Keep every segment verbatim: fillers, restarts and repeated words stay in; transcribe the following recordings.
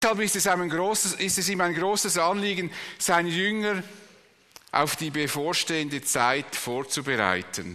Deshalb ist es, ein großes, ist es ihm ein großes Anliegen, seine Jünger auf die bevorstehende Zeit vorzubereiten.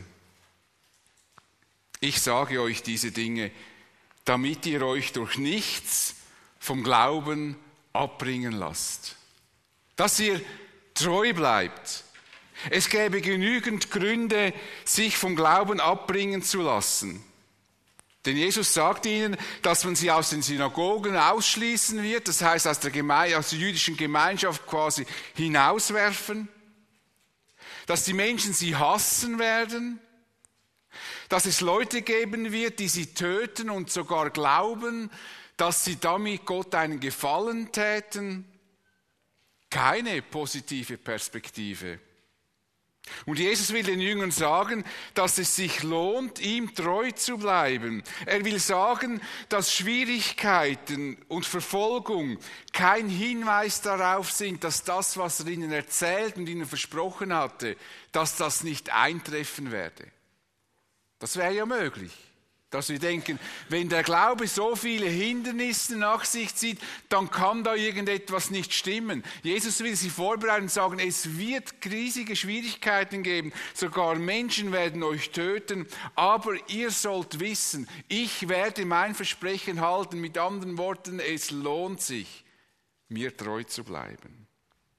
Ich sage euch diese Dinge, damit ihr euch durch nichts vom Glauben abbringen lasst. Dass ihr treu bleibt. Es gäbe genügend Gründe, sich vom Glauben abbringen zu lassen. Denn Jesus sagt ihnen, dass man sie aus den Synagogen ausschließen wird, das heißt aus der, Geme- aus der jüdischen Gemeinschaft quasi hinauswerfen, dass die Menschen sie hassen werden, dass es Leute geben wird, die sie töten und sogar glauben, dass sie damit Gott einen Gefallen täten. Keine positive Perspektive. Und Jesus will den Jüngern sagen, dass es sich lohnt, ihm treu zu bleiben. Er will sagen, dass Schwierigkeiten und Verfolgung kein Hinweis darauf sind, dass das, was er ihnen erzählt und ihnen versprochen hatte, dass das nicht eintreffen werde. Das wäre ja möglich, dass wir denken, wenn der Glaube so viele Hindernisse nach sich zieht, dann kann da irgendetwas nicht stimmen. Jesus will sie vorbereiten und sagen, es wird riesige Schwierigkeiten geben, sogar Menschen werden euch töten, aber ihr sollt wissen, ich werde mein Versprechen halten. Mit anderen Worten, es lohnt sich, mir treu zu bleiben.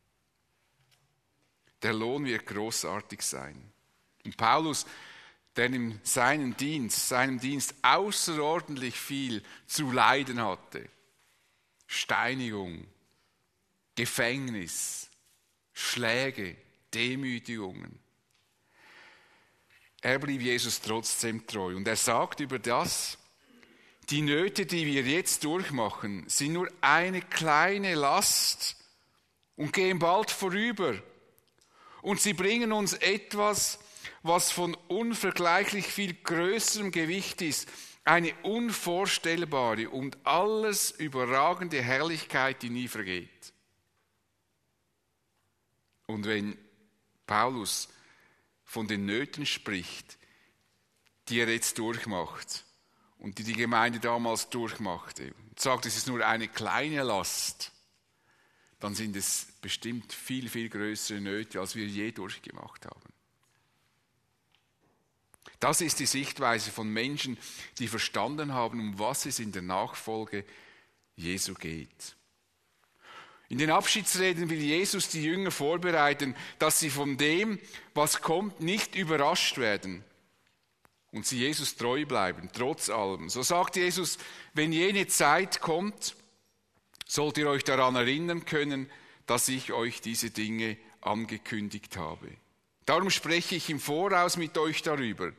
Der Lohn wird großartig sein. Und Paulus, der in seinem Dienst, seinem Dienst außerordentlich viel zu leiden hatte. Steinigung, Gefängnis, Schläge, Demütigungen. Er blieb Jesus trotzdem treu. Und er sagt über das, die Nöte, die wir jetzt durchmachen, sind nur eine kleine Last und gehen bald vorüber. Und sie bringen uns etwas, was von unvergleichlich viel größerem Gewicht ist, eine unvorstellbare und alles überragende Herrlichkeit, die nie vergeht. Und wenn Paulus von den Nöten spricht, die er jetzt durchmacht und die die Gemeinde damals durchmachte, und sagt, es ist nur eine kleine Last, dann sind es bestimmt viel, viel größere Nöte, als wir je durchgemacht haben. Das ist die Sichtweise von Menschen, die verstanden haben, um was es in der Nachfolge Jesu geht. In den Abschiedsreden will Jesus die Jünger vorbereiten, dass sie von dem, was kommt, nicht überrascht werden und sie Jesus treu bleiben, trotz allem. So sagt Jesus, wenn jene Zeit kommt, sollt ihr euch daran erinnern können, dass ich euch diese Dinge angekündigt habe. Darum spreche ich im Voraus mit euch darüber.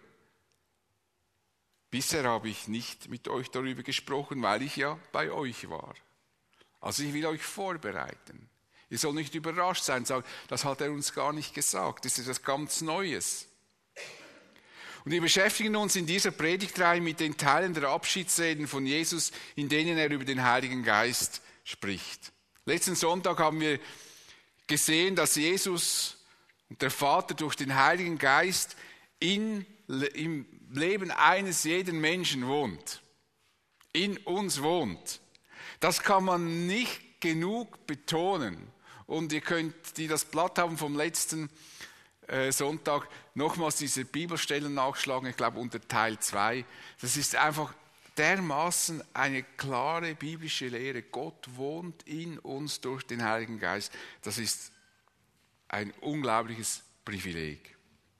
Bisher habe ich nicht mit euch darüber gesprochen, weil ich ja bei euch war. Also ich will euch vorbereiten. Ihr sollt nicht überrascht sein und sagen, das hat er uns gar nicht gesagt. Das ist etwas ganz Neues. Und wir beschäftigen uns in dieser Predigtreihe mit den Teilen der Abschiedsreden von Jesus, in denen er über den Heiligen Geist spricht. Letzten Sonntag haben wir gesehen, dass Jesus und der Vater durch den Heiligen Geist in, im Leben eines jeden Menschen wohnt. In uns wohnt. Das kann man nicht genug betonen. Und ihr könnt, die das Blatt haben vom letzten äh, Sonntag, nochmals diese Bibelstellen nachschlagen, ich glaube unter Teil zwei. Das ist einfach dermaßen eine klare biblische Lehre. Gott wohnt in uns durch den Heiligen Geist. Das ist ein unglaubliches Privileg.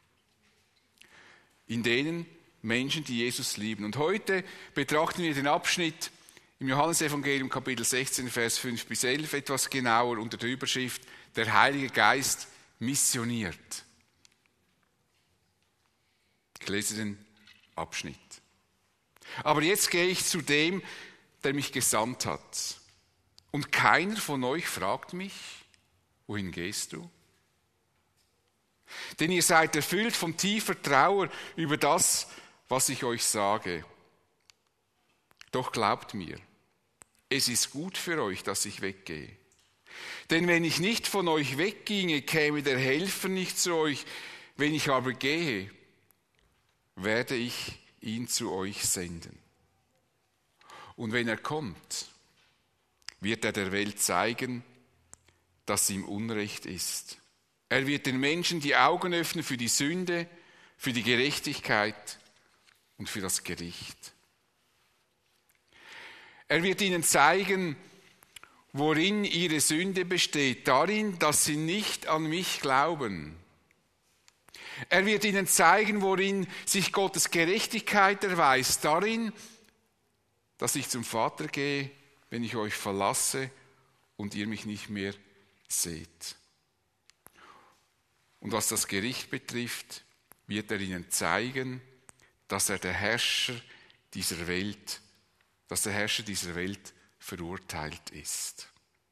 In denen Menschen, die Jesus lieben. Und heute betrachten wir den Abschnitt im Johannesevangelium Kapitel sechzehn, Vers fünf bis elf etwas genauer unter der Überschrift Der Heilige Geist missioniert. Ich lese den Abschnitt. Aber jetzt gehe ich zu dem, der mich gesandt hat. Und keiner von euch fragt mich, wohin gehst du? Denn ihr seid erfüllt von tiefer Trauer über das, was ich euch sage. Doch glaubt mir, es ist gut für euch, dass ich weggehe. Denn wenn ich nicht von euch wegginge, käme der Helfer nicht zu euch. Wenn ich aber gehe, werde ich ihn zu euch senden. Und wenn er kommt, wird er der Welt zeigen, dass ihm Unrecht ist. Er wird den Menschen die Augen öffnen für die Sünde, für die Gerechtigkeit und für das Gericht. Er wird ihnen zeigen, worin ihre Sünde besteht, darin, dass sie nicht an mich glauben. Er wird ihnen zeigen, worin sich Gottes Gerechtigkeit erweist, darin, dass ich zum Vater gehe, wenn ich euch verlasse und ihr mich nicht mehr seht. Und was das Gericht betrifft, wird er ihnen zeigen, dass er der Herrscher dieser Welt, dass der Herrscher dieser Welt verurteilt ist.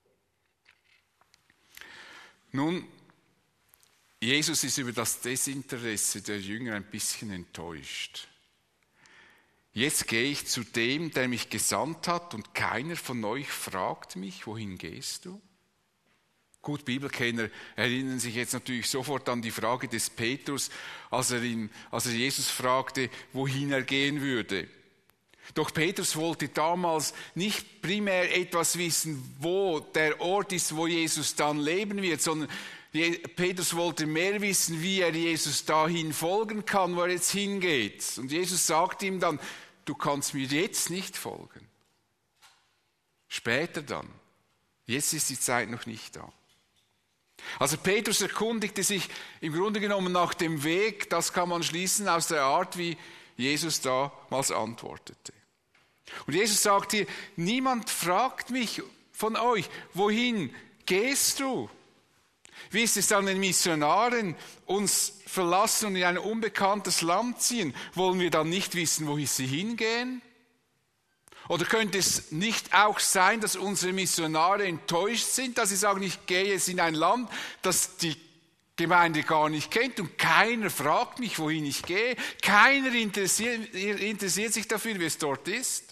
Nun, Jesus ist über das Desinteresse der Jünger ein bisschen enttäuscht. Jetzt gehe ich zu dem, der mich gesandt hat, und keiner von euch fragt mich, wohin gehst du? Gut, Bibelkenner erinnern sich jetzt natürlich sofort an die Frage des Petrus, als er, ihn, als er Jesus fragte, wohin er gehen würde. Doch Petrus wollte damals nicht primär etwas wissen, wo der Ort ist, wo Jesus dann leben wird, sondern Petrus wollte mehr wissen, wie er Jesus dahin folgen kann, wo er jetzt hingeht. Und Jesus sagt ihm dann, du kannst mir jetzt nicht folgen. Später dann. Jetzt ist die Zeit noch nicht da. Also Petrus erkundigte sich im Grunde genommen nach dem Weg, das kann man schließen aus der Art, wie Jesus damals antwortete. Und Jesus sagt hier, niemand fragt mich von euch, wohin gehst du? Wie ist es dann, wenn Missionaren uns verlassen und in ein unbekanntes Land ziehen? Wollen wir dann nicht wissen, wohin sie hingehen? Oder könnte es nicht auch sein, dass unsere Missionare enttäuscht sind, dass sie sagen, ich gehe jetzt in ein Land, das die Gemeinde gar nicht kennt und keiner fragt mich, wohin ich gehe? Keiner interessiert, interessiert sich dafür, wie es dort ist?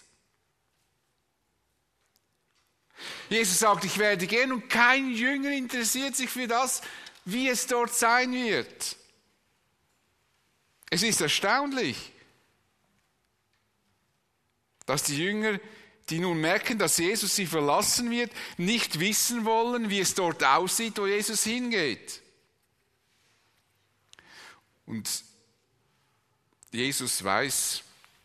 Jesus sagt, ich werde gehen und kein Jünger interessiert sich für das, wie es dort sein wird. Es ist erstaunlich, dass die Jünger, die nun merken, dass Jesus sie verlassen wird, nicht wissen wollen, wie es dort aussieht, wo Jesus hingeht. Und Jesus weiß,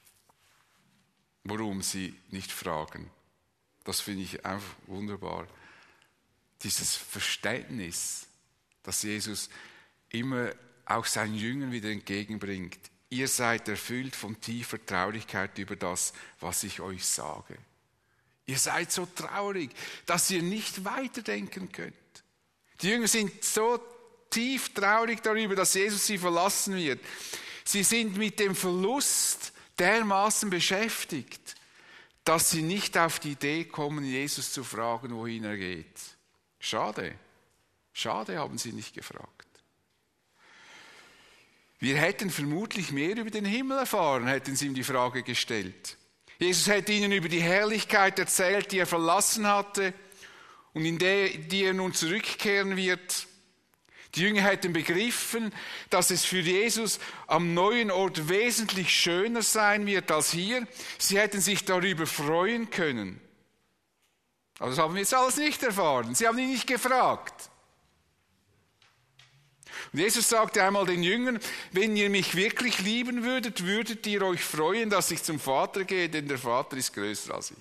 warum sie nicht fragen. Das finde ich einfach wunderbar. Dieses Verständnis, das Jesus immer auch seinen Jüngern wieder entgegenbringt. Ihr seid erfüllt von tiefer Traurigkeit über das, was ich euch sage. Ihr seid so traurig, dass ihr nicht weiterdenken könnt. Die Jünger sind so tief traurig darüber, dass Jesus sie verlassen wird. Sie sind mit dem Verlust dermaßen beschäftigt, dass sie nicht auf die Idee kommen, Jesus zu fragen, wohin er geht. Schade. Schade, haben sie nicht gefragt. Wir hätten vermutlich mehr über den Himmel erfahren, hätten sie ihm die Frage gestellt. Jesus hätte ihnen über die Herrlichkeit erzählt, die er verlassen hatte und in der, die er nun zurückkehren wird. Die Jünger hätten begriffen, dass es für Jesus am neuen Ort wesentlich schöner sein wird als hier. Sie hätten sich darüber freuen können. Aber das haben wir jetzt alles nicht erfahren. Sie haben ihn nicht gefragt. Und Jesus sagte einmal den Jüngern, wenn ihr mich wirklich lieben würdet, würdet ihr euch freuen, dass ich zum Vater gehe, denn der Vater ist größer als ich.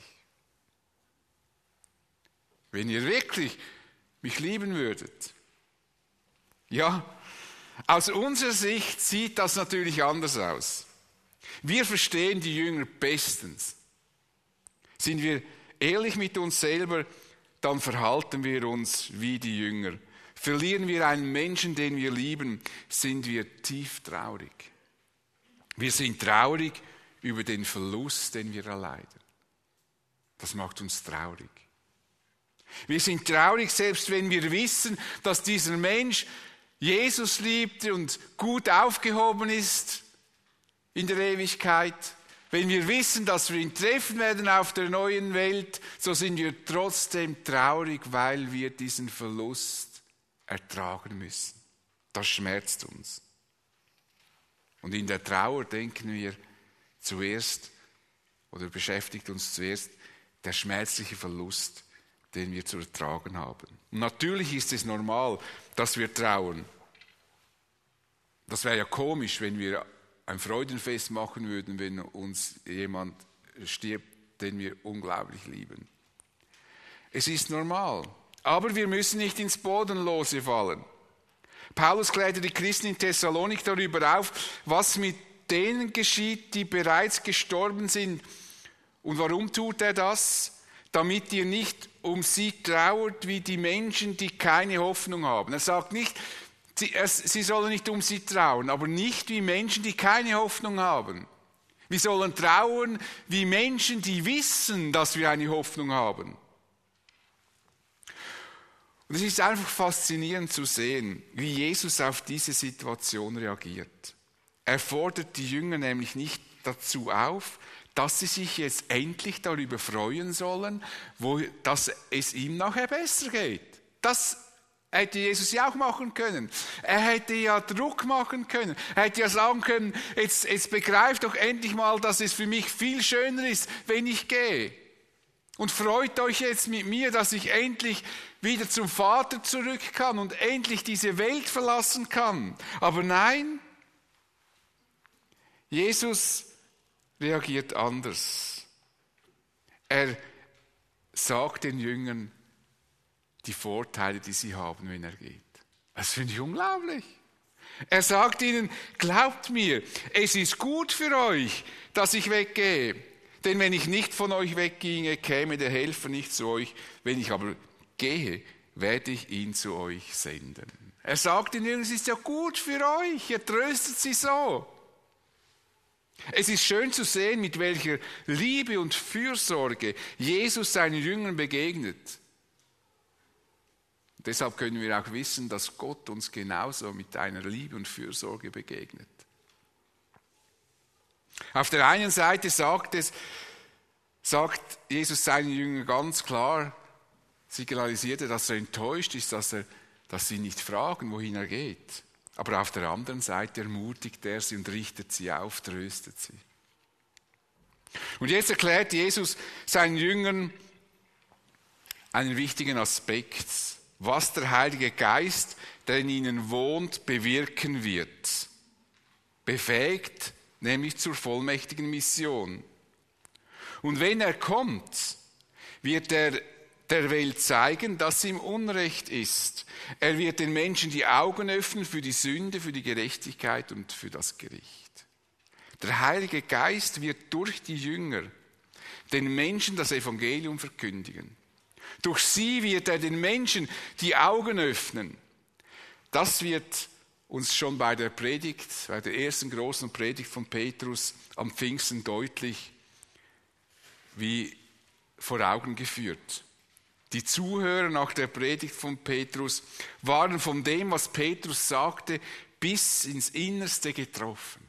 Wenn ihr wirklich mich lieben würdet. Ja, aus unserer Sicht sieht das natürlich anders aus. Wir verstehen die Jünger bestens. Sind wir ehrlich mit uns selber, dann verhalten wir uns wie die Jünger. Verlieren wir einen Menschen, den wir lieben, sind wir tief traurig. Wir sind traurig über den Verlust, den wir erleiden. Das macht uns traurig. Wir sind traurig, selbst wenn wir wissen, dass dieser Mensch Jesus liebt und gut aufgehoben ist in der Ewigkeit. Wenn wir wissen, dass wir ihn treffen werden auf der neuen Welt, so sind wir trotzdem traurig, weil wir diesen Verlust ertragen müssen. Das schmerzt uns. Und in der Trauer denken wir zuerst oder beschäftigt uns zuerst der schmerzliche Verlust den wir zu ertragen haben. Und natürlich ist es normal, dass wir trauern. Das wäre ja komisch, wenn wir ein Freudenfest machen würden, wenn uns jemand stirbt, den wir unglaublich lieben. Es ist normal. Aber wir müssen nicht ins Bodenlose fallen. Paulus klärte die Christen in Thessalonik darüber auf, was mit denen geschieht, die bereits gestorben sind. Und warum tut er das? Damit ihr nicht um sie trauert wie die Menschen, die keine Hoffnung haben. Er sagt nicht, sie, er, sie sollen nicht um sie trauern, aber nicht wie Menschen, die keine Hoffnung haben. Wir sollen trauern wie Menschen, die wissen, dass wir eine Hoffnung haben. Und es ist einfach faszinierend zu sehen, wie Jesus auf diese Situation reagiert. Er fordert die Jünger nämlich nicht dazu auf, dass sie sich jetzt endlich darüber freuen sollen, wo, dass es ihm nachher besser geht. Das hätte Jesus ja auch machen können. Er hätte ja Druck machen können. Er hätte ja sagen können, jetzt, jetzt begreift doch endlich mal, dass es für mich viel schöner ist, wenn ich gehe. Und freut euch jetzt mit mir, dass ich endlich wieder zum Vater zurück kann und endlich diese Welt verlassen kann. Aber nein, Jesus reagiert anders. Er sagt den Jüngern die Vorteile, die sie haben, wenn er geht. Das finde ich unglaublich. Er sagt ihnen, glaubt mir, es ist gut für euch, dass ich weggehe. Denn wenn ich nicht von euch wegginge, käme der Helfer nicht zu euch. Wenn ich aber gehe, werde ich ihn zu euch senden. Er sagt den Jüngern, es ist ja gut für euch, er tröstet sie so. Es ist schön zu sehen, mit welcher Liebe und Fürsorge Jesus seinen Jüngern begegnet. Und deshalb können wir auch wissen, dass Gott uns genauso mit einer Liebe und Fürsorge begegnet. Auf der einen Seite sagt, es, sagt Jesus seinen Jüngern ganz klar, signalisiert er, dass er enttäuscht ist, dass, er, dass sie nicht fragen, wohin er geht. Aber auf der anderen Seite ermutigt er sie und richtet sie auf, tröstet sie. Und jetzt erklärt Jesus seinen Jüngern einen wichtigen Aspekt, was der Heilige Geist, der in ihnen wohnt, bewirken wird. Befähigt nämlich zur vollmächtigen Mission. Und wenn er kommt, wird er der Welt zeigen, dass sie im Unrecht ist. Er wird den Menschen die Augen öffnen für die Sünde, für die Gerechtigkeit und für das Gericht. Der Heilige Geist wird durch die Jünger den Menschen das Evangelium verkündigen. Durch sie wird er den Menschen die Augen öffnen. Das wird uns schon bei der Predigt, bei der ersten großen Predigt von Petrus am Pfingsten deutlich wie vor Augen geführt. Die Zuhörer nach der Predigt von Petrus waren von dem, was Petrus sagte, bis ins Innerste getroffen.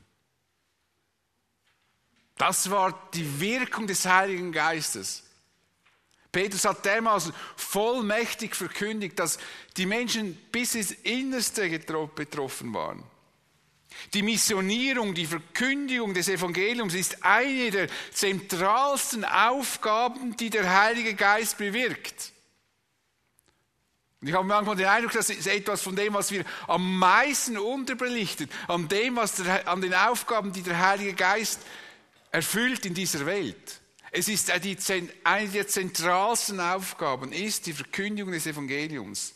Das war die Wirkung des Heiligen Geistes. Petrus hat dermaßen vollmächtig verkündigt, dass die Menschen bis ins Innerste betroffen waren. Die Missionierung, die Verkündigung des Evangeliums ist eine der zentralsten Aufgaben, die der Heilige Geist bewirkt. Und ich habe manchmal den Eindruck, das ist etwas von dem, was wir am meisten unterbelichten, an dem, was der, an den Aufgaben, die der Heilige Geist erfüllt in dieser Welt. Es ist die, eine der zentralsten Aufgaben, ist die Verkündigung des Evangeliums.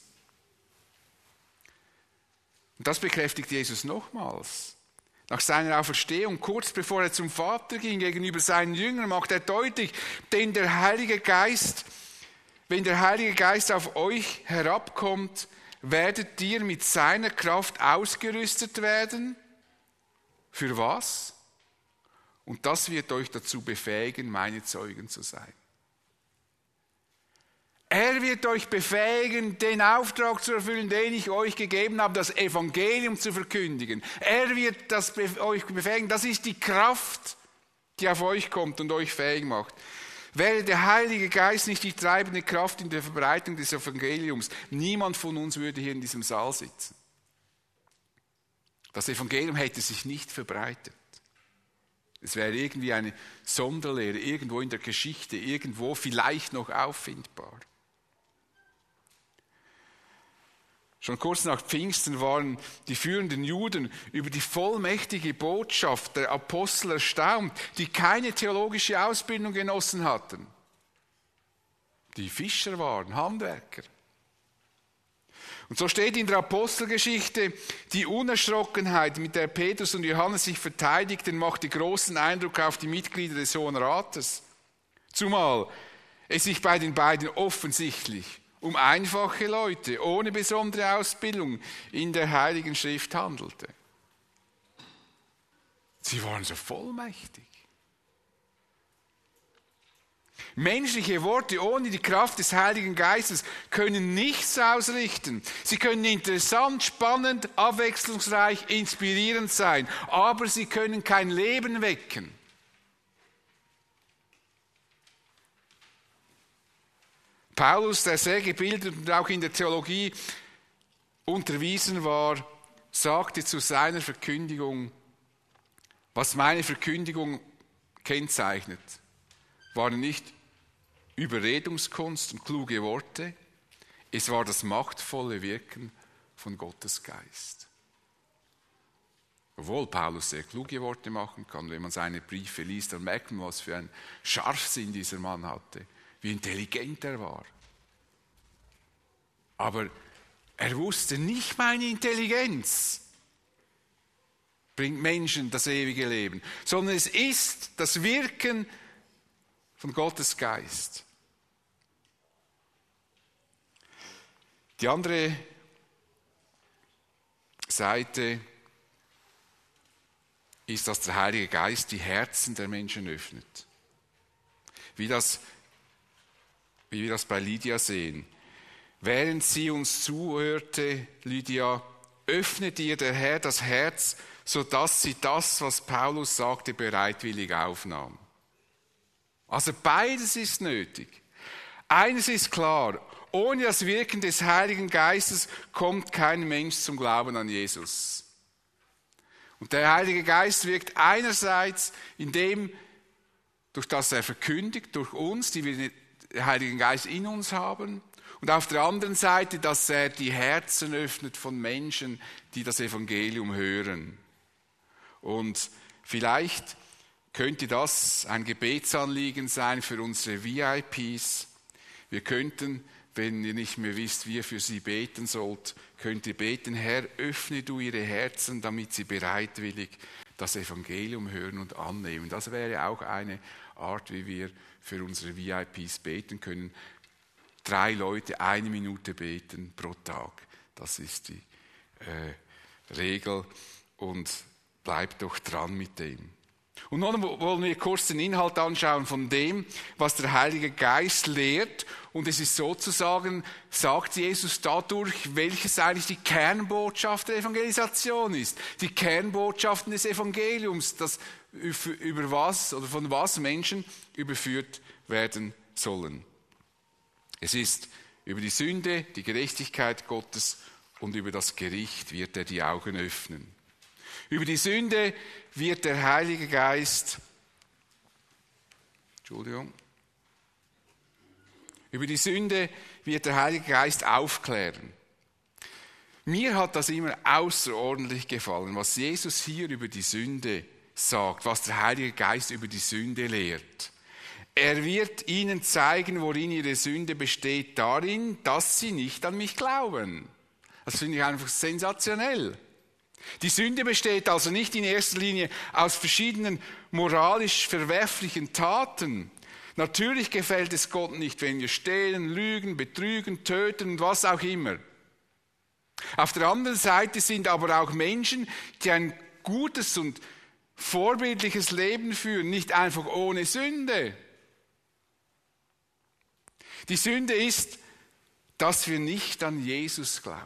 Und das bekräftigt Jesus nochmals. Nach seiner Auferstehung, kurz bevor er zum Vater ging, gegenüber seinen Jüngern, macht er deutlich, denn der Heilige Geist, wenn der Heilige Geist auf euch herabkommt, werdet ihr mit seiner Kraft ausgerüstet werden. Für was? Und das wird euch dazu befähigen, meine Zeugen zu sein. Er wird euch befähigen, den Auftrag zu erfüllen, den ich euch gegeben habe, das Evangelium zu verkündigen. Er wird das euch befähigen. Das ist die Kraft, die auf euch kommt und euch fähig macht. Wäre der Heilige Geist nicht die treibende Kraft in der Verbreitung des Evangeliums, niemand von uns würde hier in diesem Saal sitzen. Das Evangelium hätte sich nicht verbreitet. Es wäre irgendwie eine Sonderlehre, irgendwo in der Geschichte, irgendwo vielleicht noch auffindbar. Schon kurz nach Pfingsten waren die führenden Juden über die vollmächtige Botschaft der Apostel erstaunt, die keine theologische Ausbildung genossen hatten. Die Fischer waren, Handwerker. Und so steht in der Apostelgeschichte, die Unerschrockenheit, mit der Petrus und Johannes sich verteidigten, machte großen Eindruck auf die Mitglieder des Hohen Rates. Zumal es sich bei den beiden offensichtlich um einfache Leute ohne besondere Ausbildung in der Heiligen Schrift handelte. Sie waren so vollmächtig. Menschliche Worte ohne die Kraft des Heiligen Geistes können nichts ausrichten. Sie können interessant, spannend, abwechslungsreich, inspirierend sein, aber sie können kein Leben wecken. Paulus, der sehr gebildet und auch in der Theologie unterwiesen war, sagte zu seiner Verkündigung, was meine Verkündigung kennzeichnet, waren nicht Überredungskunst und kluge Worte, es war das machtvolle Wirken von Gottes Geist. Obwohl Paulus sehr kluge Worte machen kann, wenn man seine Briefe liest, dann merkt man, was für einen Scharfsinn dieser Mann hatte, wie intelligent er war. Aber er wusste, nicht meine Intelligenz bringt Menschen das ewige Leben, sondern es ist das Wirken von Gottes Geist. Die andere Seite ist, dass der Heilige Geist die Herzen der Menschen öffnet. Wie das wie wir das bei Lydia sehen. Während sie uns zuhörte, Lydia, öffnet ihr der Herr das Herz, sodass sie das, was Paulus sagte, bereitwillig aufnahm. Also beides ist nötig. Eines ist klar, ohne das Wirken des Heiligen Geistes kommt kein Mensch zum Glauben an Jesus. Und der Heilige Geist wirkt einerseits, indem, durch das er verkündigt, durch uns, die wir den Heiligen Geist in uns haben, und auf der anderen Seite, dass er die Herzen öffnet von Menschen, die das Evangelium hören. Und vielleicht könnte das ein Gebetsanliegen sein für unsere V I Ps. Wir könnten, wenn ihr nicht mehr wisst, wie ihr für sie beten sollt, könnt ihr beten, Herr, öffne du ihre Herzen, damit sie bereitwillig das Evangelium hören und annehmen. Das wäre auch eine Art, wie wir für unsere V I Ps beten können. Drei Leute eine Minute beten pro Tag. Das ist die äh, Regel und bleibt doch dran mit dem. Und nun wollen wir kurz den Inhalt anschauen von dem, was der Heilige Geist lehrt. Und es ist sozusagen, sagt Jesus dadurch, welches eigentlich die Kernbotschaft der Evangelisation ist. Die Kernbotschaften des Evangeliums, das über was oder von was Menschen überführt werden sollen. Es ist über die Sünde, die Gerechtigkeit Gottes und über das Gericht wird er die Augen öffnen. Über die Sünde wird der Heilige Geist, Entschuldigung, über die Sünde wird der Heilige Geist aufklären. Mir hat das immer außerordentlich gefallen, was Jesus hier über die Sünde sagt, was der Heilige Geist über die Sünde lehrt. Er wird ihnen zeigen, worin ihre Sünde besteht, darin, dass sie nicht an mich glauben. Das finde ich einfach sensationell. Die Sünde besteht also nicht in erster Linie aus verschiedenen moralisch verwerflichen Taten. Natürlich gefällt es Gott nicht, wenn wir stehlen, lügen, betrügen, töten und was auch immer. Auf der anderen Seite sind aber auch Menschen, die ein gutes und vorbildliches Leben führen, nicht einfach ohne Sünde. Die Sünde ist, dass wir nicht an Jesus glauben.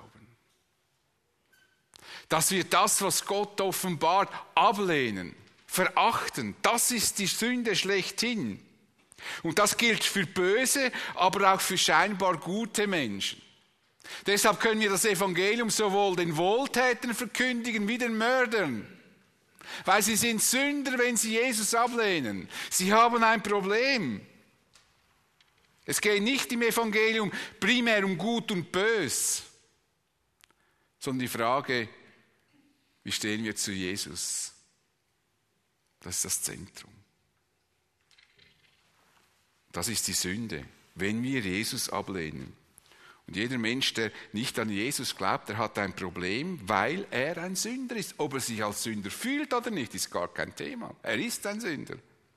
Dass wir das, was Gott offenbart, ablehnen, verachten. Das ist die Sünde schlechthin. Und das gilt für böse, aber auch für scheinbar gute Menschen. Deshalb können wir das Evangelium sowohl den Wohltätern verkündigen wie den Mördern. Weil sie sind Sünder, wenn sie Jesus ablehnen. Sie haben ein Problem. Es geht nicht im Evangelium primär um Gut und Bös. sondern die Frage, wie stehen wir zu Jesus? Das ist das Zentrum. Das ist die Sünde, wenn wir Jesus ablehnen. Und jeder Mensch, der nicht an Jesus glaubt, der hat ein Problem, weil er ein Sünder ist. Ob er sich als Sünder fühlt oder nicht, ist gar kein Thema. Er ist ein Sünder.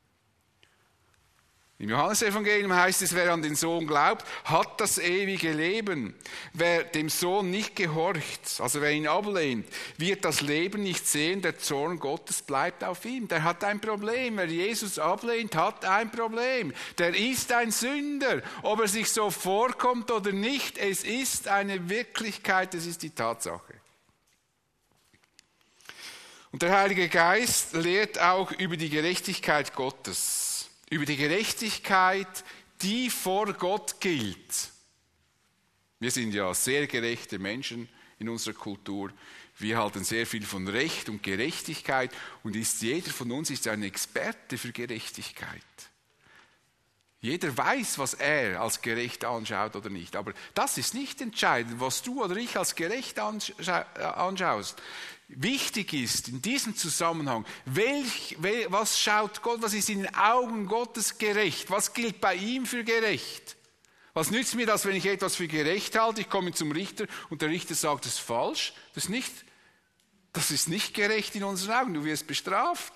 Im Johannesevangelium heißt es, wer an den Sohn glaubt, hat das ewige Leben. Wer dem Sohn nicht gehorcht, also wer ihn ablehnt, wird das Leben nicht sehen, der Zorn Gottes bleibt auf ihm. Der hat ein Problem. Wer Jesus ablehnt, hat ein Problem. Der ist ein Sünder. Ob er sich so vorkommt oder nicht, es ist eine Wirklichkeit, es ist die Tatsache. Und der Heilige Geist lehrt auch über die Gerechtigkeit Gottes. Über die Gerechtigkeit, die vor Gott gilt. Wir sind ja sehr gerechte Menschen in unserer Kultur. Wir halten sehr viel von Recht und Gerechtigkeit und ist, jeder von uns ist ein Experte für Gerechtigkeit. Jeder weiß, was er als gerecht anschaut oder nicht. Aber das ist nicht entscheidend, was du oder ich als gerecht anschaust. Wichtig ist in diesem Zusammenhang, welch, was schaut Gott, was ist in den Augen Gottes gerecht? Was gilt bei ihm für gerecht? Was nützt mir das, wenn ich etwas für gerecht halte? Ich komme zum Richter und der Richter sagt, das ist falsch. Das ist nicht, das ist nicht gerecht in unseren Augen. Du wirst bestraft.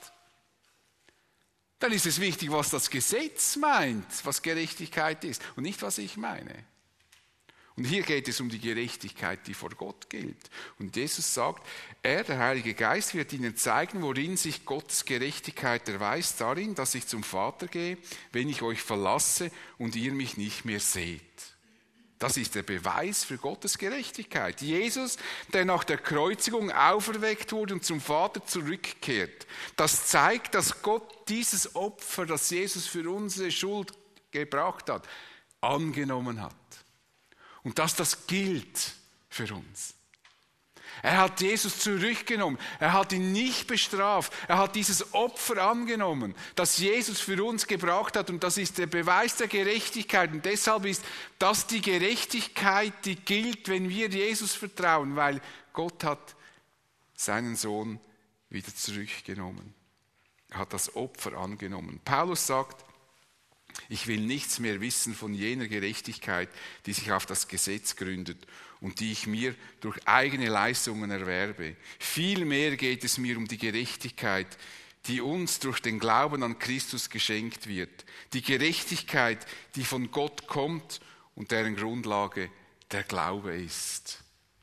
Dann ist es wichtig, was das Gesetz meint, was Gerechtigkeit ist und nicht, was ich meine. Und hier geht es um die Gerechtigkeit, die vor Gott gilt. Und Jesus sagt, er, der Heilige Geist, wird ihnen zeigen, worin sich Gottes Gerechtigkeit erweist, darin, dass ich zum Vater gehe, wenn ich euch verlasse und ihr mich nicht mehr seht. Das ist der Beweis für Gottes Gerechtigkeit. Jesus, der nach der Kreuzigung auferweckt wurde und zum Vater zurückkehrt. Das zeigt, dass Gott dieses Opfer, das Jesus für unsere Schuld gebracht hat, angenommen hat. Und dass das gilt für uns. Er hat Jesus zurückgenommen. Er hat ihn nicht bestraft. Er hat dieses Opfer angenommen, das Jesus für uns gebracht hat. Und das ist der Beweis der Gerechtigkeit. Und deshalb ist das die Gerechtigkeit, die gilt, wenn wir Jesus vertrauen, weil Gott hat seinen Sohn wieder zurückgenommen. Er hat das Opfer angenommen. Paulus sagt, ich will nichts mehr wissen von jener Gerechtigkeit, die sich auf das Gesetz gründet und die ich mir durch eigene Leistungen erwerbe. Vielmehr geht es mir um die Gerechtigkeit, die uns durch den Glauben an Christus geschenkt wird. Die Gerechtigkeit, die von Gott kommt und deren Grundlage der Glaube ist.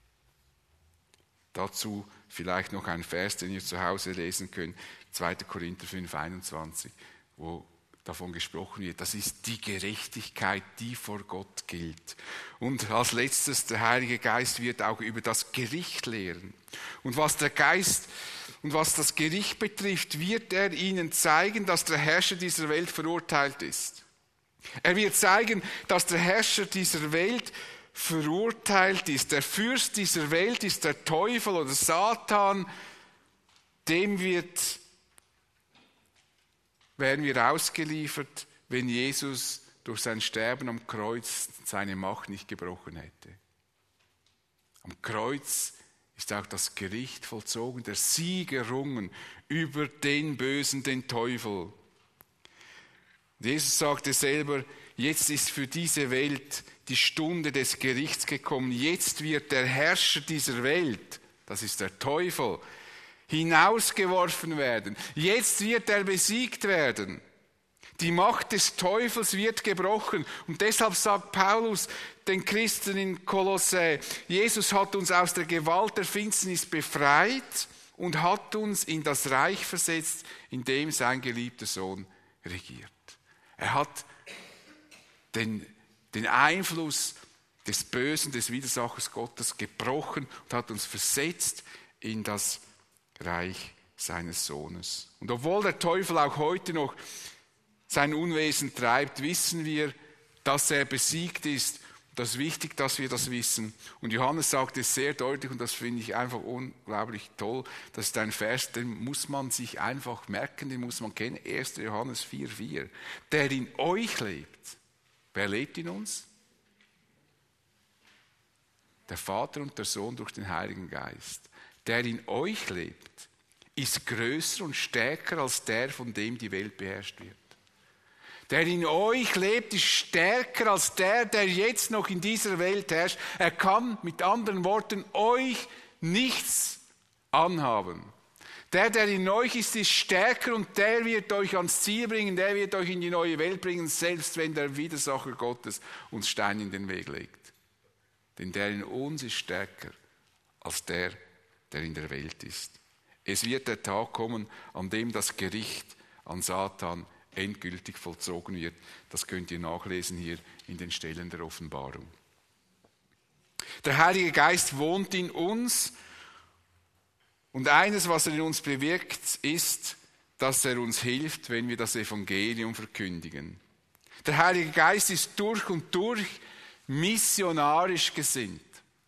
Dazu vielleicht noch ein Vers, den ihr zu Hause lesen könnt, zweiter Korinther fünf, einundzwanzig, wo davon gesprochen wird. Das ist die Gerechtigkeit, die vor Gott gilt. Und als letztes, der Heilige Geist wird auch über das Gericht lehren. Und was der Geist und was das Gericht betrifft, wird er ihnen zeigen, dass der Herrscher dieser Welt verurteilt ist. Er wird zeigen, dass der Herrscher dieser Welt verurteilt ist. Der Fürst dieser Welt ist der Teufel oder Satan. Dem wird wären wir ausgeliefert, wenn Jesus durch sein Sterben am Kreuz seine Macht nicht gebrochen hätte. Am Kreuz ist auch das Gericht vollzogen, der Sieg errungen über den Bösen, den Teufel. Jesus sagte selber, jetzt ist für diese Welt die Stunde des Gerichts gekommen. Jetzt wird der Herrscher dieser Welt, das ist der Teufel, hinausgeworfen werden. Jetzt wird er besiegt werden. Die Macht des Teufels wird gebrochen. Und deshalb sagt Paulus den Christen in Kolossä, Jesus hat uns aus der Gewalt der Finsternis befreit und hat uns in das Reich versetzt, in dem sein geliebter Sohn regiert. Er hat den, den Einfluss des Bösen, des Widersachers Gottes gebrochen und hat uns versetzt in das Reich seines Sohnes. Und obwohl der Teufel auch heute noch sein Unwesen treibt, wissen wir, dass er besiegt ist. Das ist wichtig, dass wir das wissen. Und Johannes sagt es sehr deutlich, und das finde ich einfach unglaublich toll. Das ist ein Vers, den muss man sich einfach merken, den muss man kennen. erster Johannes vier, vier. Der in euch lebt. Wer lebt in uns? der Vater und der Sohn durch den Heiligen Geist, der in euch lebt, ist größer und stärker als der, von dem die Welt beherrscht wird. Der in euch lebt, ist stärker als der, der jetzt noch in dieser Welt herrscht. Er kann, mit anderen Worten, euch nichts anhaben. Der, der in euch ist, ist stärker und der wird euch ans Ziel bringen, der wird euch in die neue Welt bringen, selbst wenn der Widersacher Gottes uns Stein in den Weg legt. Denn der in uns ist stärker als der, der in der Welt ist. Es wird der Tag kommen, an dem das Gericht an Satan endgültig vollzogen wird. Das könnt ihr nachlesen hier in den Stellen der Offenbarung. Der Heilige Geist wohnt in uns und eines, was er in uns bewirkt, ist, dass er uns hilft, wenn wir das Evangelium verkündigen. Der Heilige Geist ist durch und durch missionarisch gesinnt.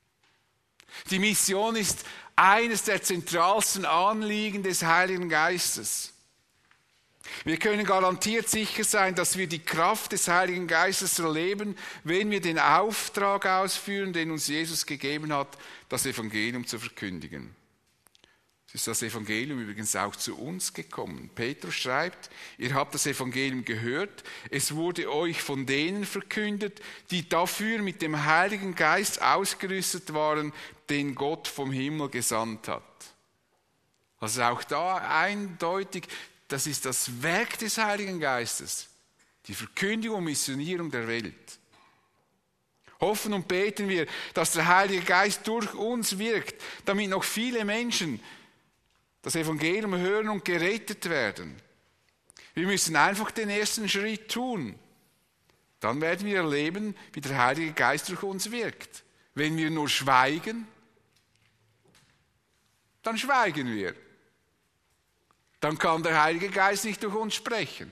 Die Mission ist eines der zentralsten Anliegen des Heiligen Geistes. Wir können garantiert sicher sein, dass wir die Kraft des Heiligen Geistes erleben, wenn wir den Auftrag ausführen, den uns Jesus gegeben hat, das Evangelium zu verkündigen. Es ist das Evangelium übrigens auch zu uns gekommen. Petrus schreibt, ihr habt das Evangelium gehört, es wurde euch von denen verkündet, die dafür mit dem Heiligen Geist ausgerüstet waren, den Gott vom Himmel gesandt hat. Also auch da eindeutig, das ist das Werk des Heiligen Geistes, die Verkündigung und Missionierung der Welt. Hoffen und beten wir, dass der Heilige Geist durch uns wirkt, damit noch viele Menschen das Evangelium hören und gerettet werden. Wir müssen einfach den ersten Schritt tun. Dann werden wir erleben, wie der Heilige Geist durch uns wirkt. Wenn wir nur schweigen, dann schweigen wir. Dann kann der Heilige Geist nicht durch uns sprechen.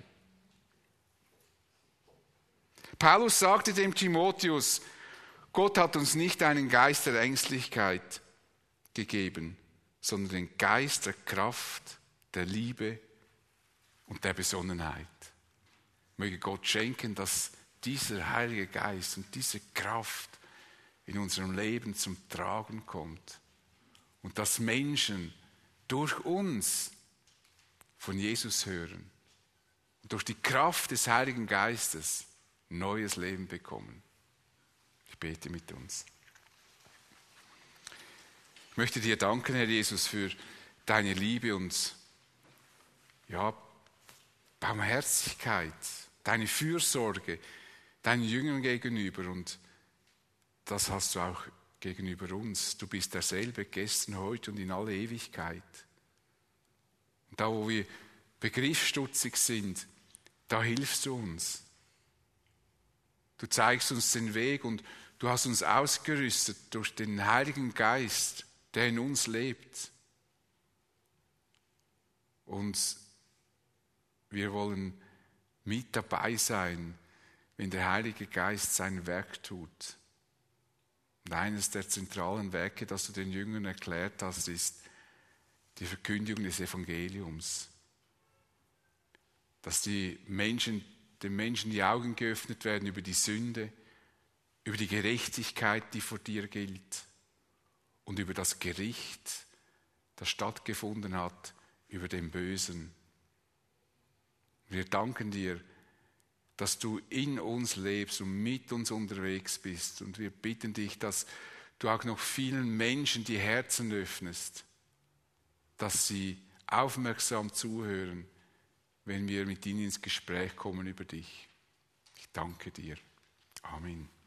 Paulus sagte dem Timotheus, Gott hat uns nicht einen Geist der Ängstlichkeit gegeben, sondern den Geist der Kraft, der Liebe und der Besonnenheit. Möge Gott schenken, dass dieser Heilige Geist und diese Kraft in unserem Leben zum Tragen kommt und dass Menschen durch uns von Jesus hören und durch die Kraft des Heiligen Geistes neues Leben bekommen. Ich bete mit uns. Ich möchte dir danken, Herr Jesus, für deine Liebe und ja, Barmherzigkeit, deine Fürsorge deinen Jüngern gegenüber und das hast du auch gegenüber uns. Du bist derselbe gestern, heute und in alle Ewigkeit. Und da, wo wir begriffsstutzig sind, da hilfst du uns. Du zeigst uns den Weg und du hast uns ausgerüstet durch den Heiligen Geist, der in uns lebt. Und wir wollen mit dabei sein, wenn der Heilige Geist sein Werk tut. Und eines der zentralen Werke, das du den Jüngern erklärt hast, ist die Verkündigung des Evangeliums. Dass die Menschen, den Menschen die Augen geöffnet werden über die Sünde, über die Gerechtigkeit, die vor dir gilt und über das Gericht, das stattgefunden hat, über den Bösen. Wir danken dir, dass du in uns lebst und mit uns unterwegs bist. Und wir bitten dich, dass du auch noch vielen Menschen die Herzen öffnest, dass sie aufmerksam zuhören, wenn wir mit ihnen ins Gespräch kommen über dich. Ich danke dir. Amen.